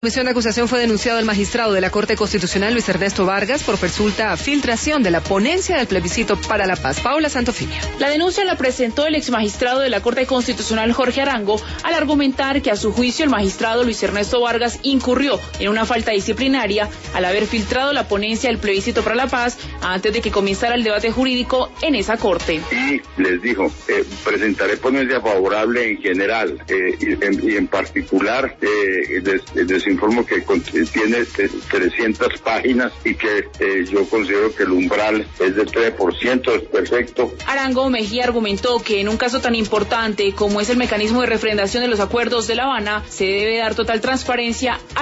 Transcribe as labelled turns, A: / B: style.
A: La comisión de acusación fue denunciado al magistrado de la Corte Constitucional, Luis Ernesto Vargas, por presunta filtración de la ponencia del plebiscito para la paz. Paula Santofimio.
B: La denuncia la presentó el exmagistrado de la Corte Constitucional, Jorge Arango, al argumentar que a su juicio el magistrado Luis Ernesto Vargas incurrió en una falta disciplinaria al haber filtrado la ponencia del plebiscito para la paz antes de que comenzara el debate jurídico en esa Corte.
C: Y les dijo, presentaré ponencia favorable en general y en particular les informo que tiene 300 páginas y que yo considero que el umbral es del 3%, es perfecto.
B: Arango Mejía argumentó que en un caso tan importante como es el mecanismo de refrendación de los acuerdos de La Habana, se debe dar total transparencia